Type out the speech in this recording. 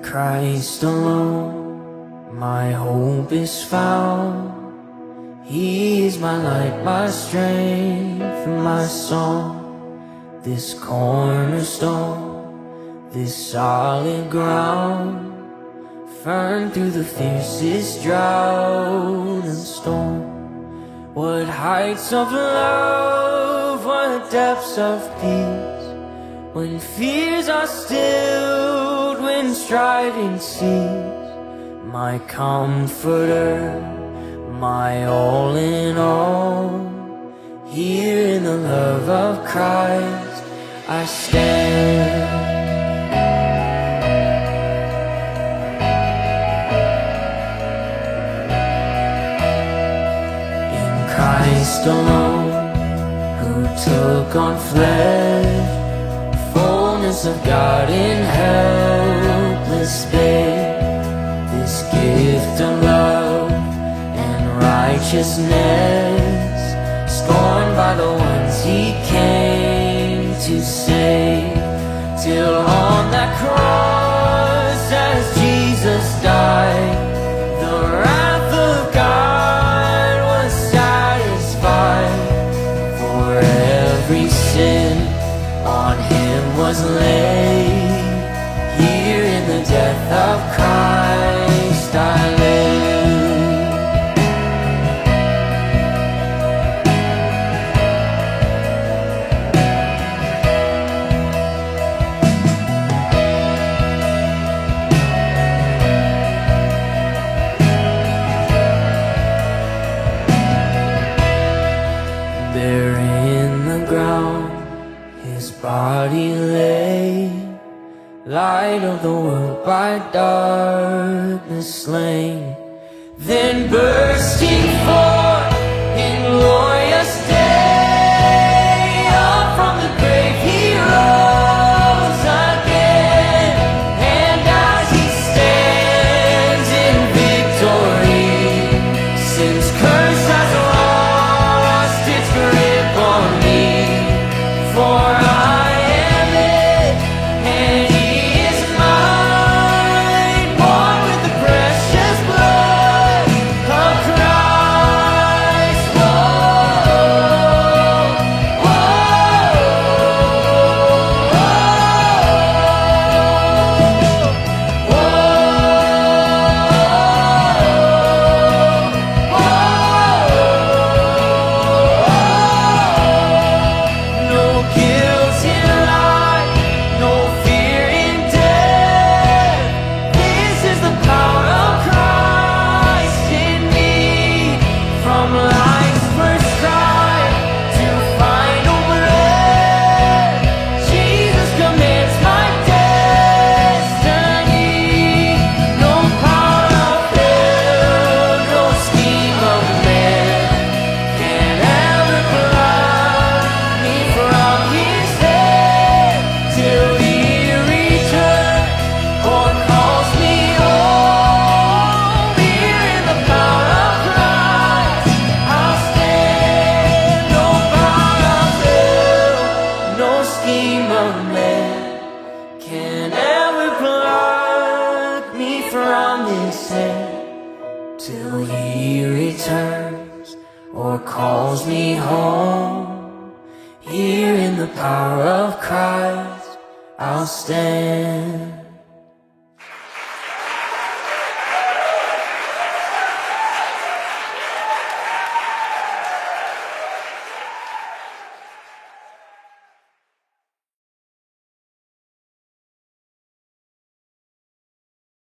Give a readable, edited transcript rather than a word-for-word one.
Christ alone, my hope is found. He is my light, my strength, and my song. This cornerstone, this solid ground, firm through the fiercest drought and storm. What heights of love, what depths of peace, when fears are stilled, when striving cease. My comforter, my all in all, here in the love of Christ I stand. In Christ alone, who took on flesh, fullness of God in helpless babe. This gift of love and righteousness, scorned by the ones he came to save. Till on that cross, as Jesus died, the wrath of God was satisfied. For every sin on him was laid. Here in the death of Christ I live. There in the ground his body lay, light of the world by darkness slain. Then bursting forth in glorious day, up from the grave he rose again. And as he stands in victory, sin's curse has lost its grip on me. For I am it, and he is mine, bought with the precious blood of Christ. Whoa, no guilt in life, no fear in death. This is the power of Christ in me. From life's first cry to final breath, Jesus commands my destiny. No power of hell, no scheme of man can ever pluck me from his hand. Till he returns or calls me home, here in the power of Christ I'll stand. No power of hell, no scheme of man can ever pluck me from his hand. Till he returns or calls me home, here in the power of Christ I'll stand.